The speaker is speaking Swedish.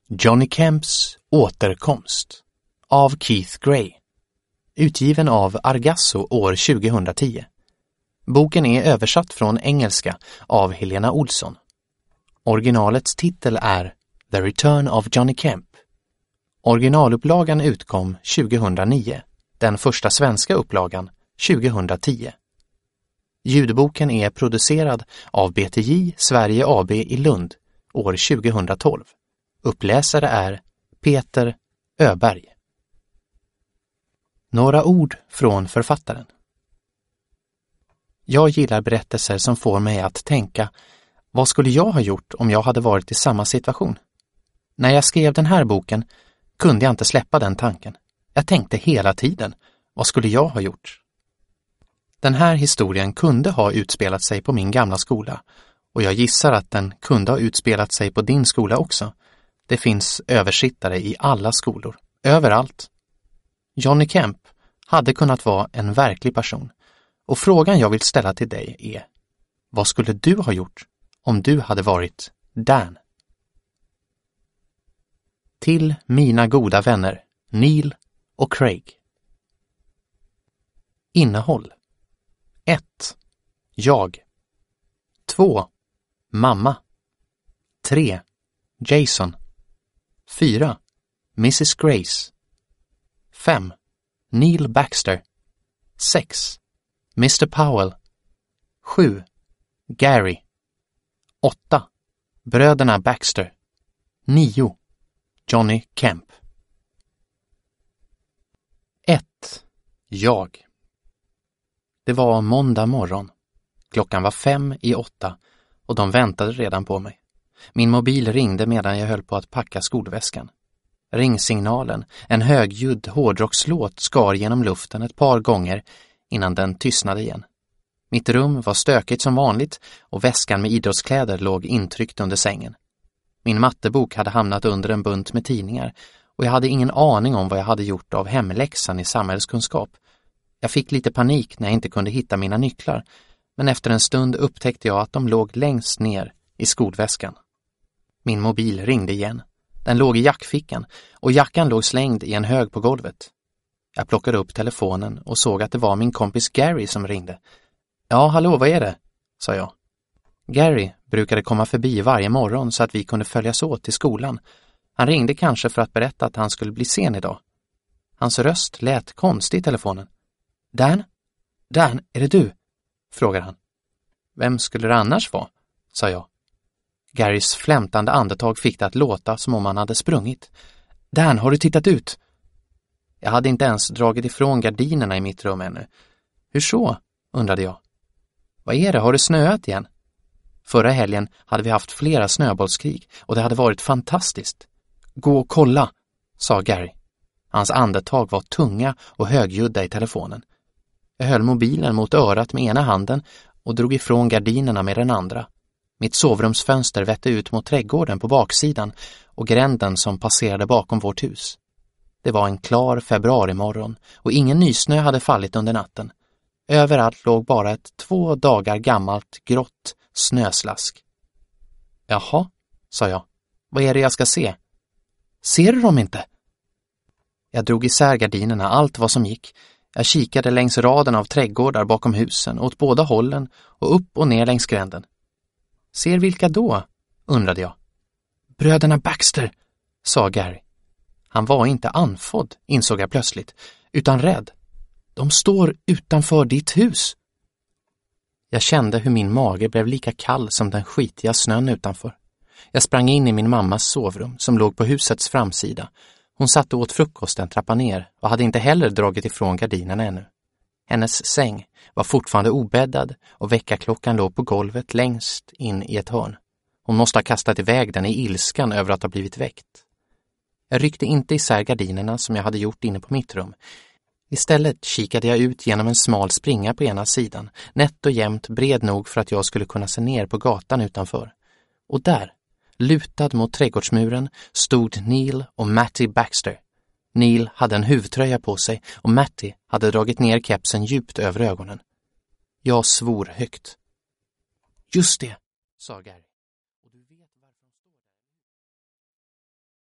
Johnny Kemps återkomst av Keith Gray. Utgiven av Argasso år 2010. Boken är översatt från engelska av Helena Olsson. Originalets titel är The Return of Johnny Kemp. Originalupplagan utkom 2009, den första svenska upplagan 2010. Ljudboken är producerad av BTJ Sverige AB i Lund år 2012. Uppläsare är Peter Öberg. Några ord från författaren. Jag gillar berättelser som får mig att tänka, vad skulle jag ha gjort om jag hade varit i samma situation? När jag skrev den här boken kunde jag inte släppa den tanken. Jag tänkte hela tiden, vad skulle jag ha gjort? Den här historien kunde ha utspelat sig på min gamla skola, och jag gissar att den kunde ha utspelat sig på din skola också. Det finns översittare i alla skolor, överallt. Johnny Kemp hade kunnat vara en verklig person, och frågan jag vill ställa till dig är, vad skulle du ha gjort om du hade varit Dan? Till mina goda vänner Neil och Craig. Innehåll: 1. Jag. 2. Mamma. 3. Jason. 4. Mrs. Grace. 5. Neil Baxter. 6. Mr. Powell. 7. Gary. 8. Bröderna Baxter. 9. Johnny Kemp. 1. Jag. Det var måndag morgon. Klockan var 7:55 och de väntade redan på mig. Min mobil ringde medan jag höll på att packa skolväskan. Ringsignalen, en högljudd hårdrockslåt, skar genom luften ett par gånger innan den tystnade igen. Mitt rum var stökigt som vanligt och väskan med idrottskläder låg intryckt under sängen. Min mattebok hade hamnat under en bunt med tidningar och jag hade ingen aning om vad jag hade gjort av hemläxan i samhällskunskap. Jag fick lite panik när jag inte kunde hitta mina nycklar, men efter en stund upptäckte jag att de låg längst ner i skolväskan. Min mobil ringde igen. Den låg i jackfickan och jackan låg slängd i en hög på golvet. Jag plockade upp telefonen och såg att det var min kompis Gary som ringde. Ja, hallå, vad är det? Sa jag. Gary brukade komma förbi varje morgon så att vi kunde följas åt till skolan. Han ringde kanske för att berätta att han skulle bli sen idag. Hans röst lät konstig i telefonen. Dan, är det du? Frågade han. Vem skulle det annars vara? Sa jag. Garys flämtande andetag fick det att låta som om han hade sprungit. Dan, har du tittat ut? Jag hade inte ens dragit ifrån gardinerna i mitt rum ännu. Hur så? Undrade jag. Vad är det? Har det snöat igen? Förra helgen hade vi haft flera snöbollskrig och det hade varit fantastiskt. Gå och kolla, sa Gary. Hans andetag var tunga och högljudda i telefonen. Jag höll mobilen mot örat med ena handen och drog ifrån gardinerna med den andra. Mitt sovrumsfönster vette ut mot trädgården på baksidan och gränden som passerade bakom vårt hus. Det var en klar februarimorgon och ingen nysnö hade fallit under natten. Överallt låg bara ett 2 dagar gammalt grått snöslask. Jaha, sa jag. Vad är det jag ska se? Ser du dem inte? Jag drog isär gardinerna allt vad som gick. Jag kikade längs raden av trädgårdar bakom husen, åt båda hållen och upp och ner längs gränden. Ser vilka då? Undrade jag. Bröderna Baxter, sa Gary. Han var inte anfodd, insåg jag plötsligt, utan rädd. De står utanför ditt hus. Jag kände hur min mage blev lika kall som den skitiga snön utanför. Jag sprang in i min mammas sovrum som låg på husets framsida. Hon satt och åt frukost en trappa ner och hade inte heller dragit ifrån gardinerna ännu. Hennes säng var fortfarande obäddad och väckarklockan låg på golvet längst in i ett hörn. Hon måste ha kastat iväg den i ilskan över att ha blivit väckt. Jag ryckte inte isär gardinerna som jag hade gjort inne på mitt rum. Istället kikade jag ut genom en smal springa på ena sidan, nätt och jämnt bred nog för att jag skulle kunna se ner på gatan utanför. Och där, lutad mot trädgårdsmuren, stod Neil och Mattie Baxter. Neil hade en huvtröja på sig och Mattie hade dragit ner kepsen djupt över ögonen. Jag svor högt. Just det, sa Gary.